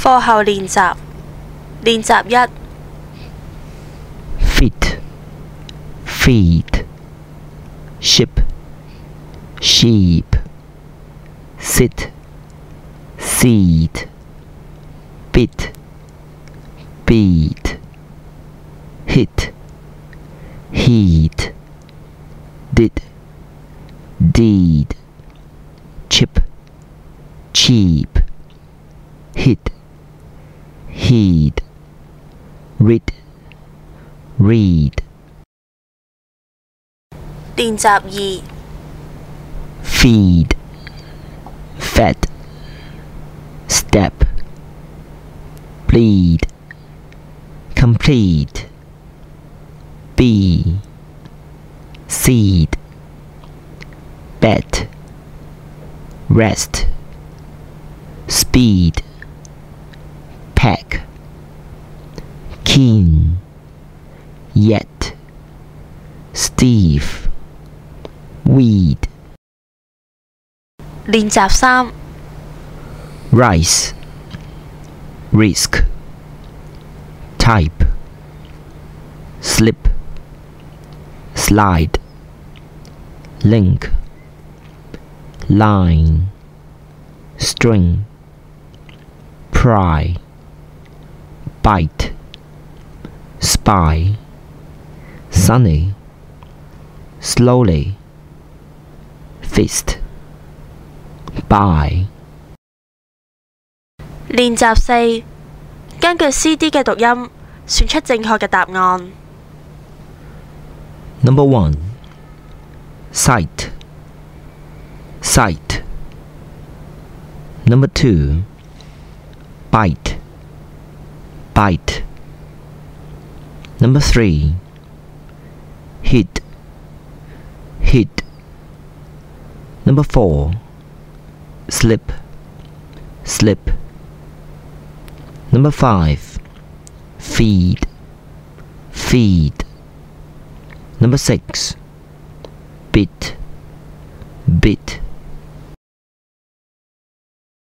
課後練習，練習1 Feet, feet. Ship, sheep. Sit, seat. Bit, beat. Hit, heat. Did, deed. Chip, cheap. Hit, heed. Read, read. 練習2 Feed, fed. Step, bleed. Complete, be. Seed, bet. Rest, speed. Pack, keen. Yet, Steve. Weed. 練習3 Rice, risk. Type, slip. Slide, link. Line, string. Pry, bite. Spy, sunny. Slowly, fist. Buy. 練習4根據 CD 嘅讀音選出正確嘅答案。 Number 1. Sight, sight. Number 2. Bite, bite. Number 3. Hit, hit. Number 4. Slip, slip. Number 5. Feed, feed. Number 6. Bit, bit.